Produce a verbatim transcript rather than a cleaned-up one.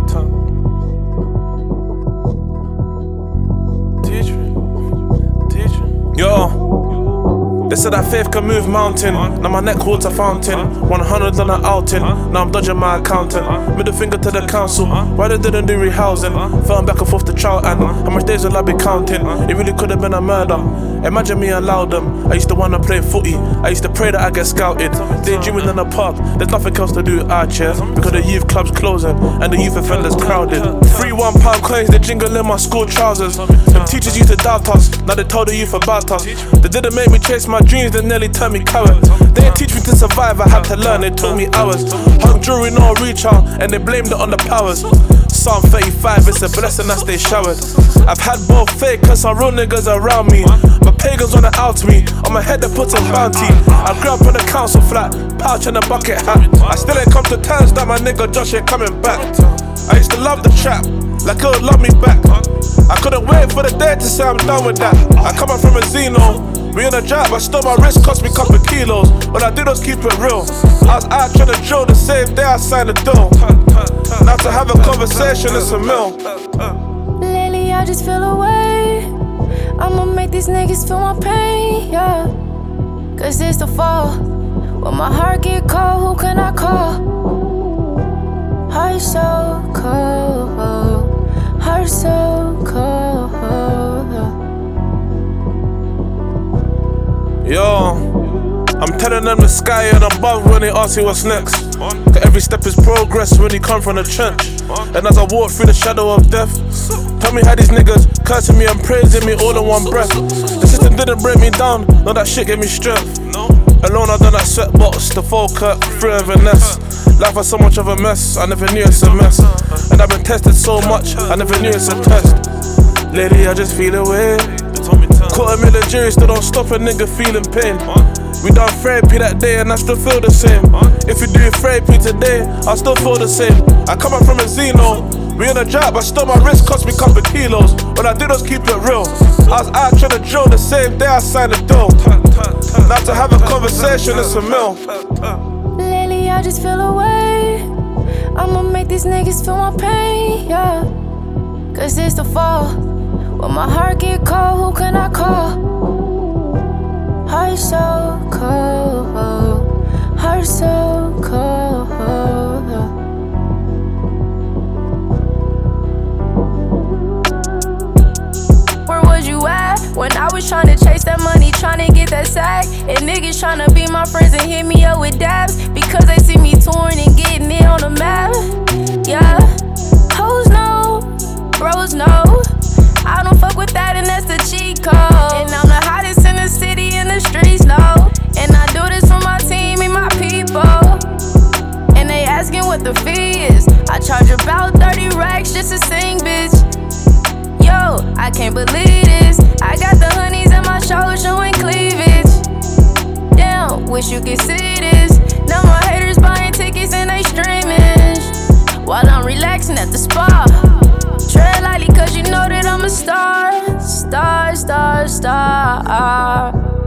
Yo, they said that faith can move mountain. Now my neck holds a fountain. one hundred on an outing. Now I'm dodging my accountant. Middle finger to the council. Why they didn't do rehousing? Fell back and forth to trial and how much days will I be counting? It really could have been a murder. Imagine me allow them. I used to wanna play footy. I used to pray that I get scouted. Daydreaming in the pub. There's nothing else to do out here because the youth club's closing and the youth offenders crowded. Three one pound coins they jingle in my school trousers. Them teachers used to doubt us. Now they told the youth about us. They didn't make me chase my dreams. They nearly turned me coward. They didn't teach me to survive. I had to learn. They took me hours. Hung jewelry, no reach out, and they blamed it on the powers. Psalm thirty-five, it's a blessing I stay showered. I've had both fake and some real niggas around me. My pagans wanna out me, on my head they put a bounty. I grew up in a council flat, pouch and a bucket hat. I still ain't come to terms that my nigga Josh ain't coming back. I used to love the trap, like it would love me back. I couldn't wait for the day to say I'm done with that. I come up from a Zeno, we in a job, but still my wrist cost me a couple kilos. What I do is keep it real. I was out trying to drill the same day I signed the deal. Now to have a conversation, it's a mill. Lately I just feel away. I'ma make these niggas feel my pain, yeah. Cause it's the fall. When my heart get cold, who can I call? Heart so cold, heart so cold. Yo, I'm telling them the sky and above when they ask you what's next. Cause every step is progress when you come from the trench. And as I walk through the shadow of death, tell me how these niggas cursing me and praising me all in one breath. The system didn't break me down, no that shit gave me strength. Alone I done that sweatbox, the Falkirk, free of Vanessa. Life was so much of a mess, I never knew it's a mess. And I've been tested so much, I never knew it's a test. Lately I just feel away. Caught a million juries, still don't stop a nigga feeling pain. We done therapy that day and I still feel the same. If you do therapy today, I still feel the same. I come up from a Zeno, we in a job, but still my wrist cost me a couple kilos. What I did was keep it real. I was out trying to drill the same day I signed the deal. Now to have a conversation, it's a mill. Lately I just feel away. I'ma make these niggas feel my pain, yeah. Cause it's the fall. When my heart get cold, who can I call? Heart so cold, heart so cold. Where was you at when I was trying to chase that money, trying to get that sack? And niggas trying to be my friends and hit me up with dabs because they see me touring and getting it on the map. Yeah, hoes know, bros know. I don't fuck with that and that's the cheat code. And I'm the hottest in the city and the streets know. And I do this for my team and my people. And they asking what the fee is. I charge about thirty racks just to sing, bitch. Yo, I can't believe this. I got the honeys on my show showing cleavage. Damn, wish you could see this. Now my haters buying tickets and they streaming while I'm relaxing at the spa. Tread lightly cause you know that I'm a star, star, star, star.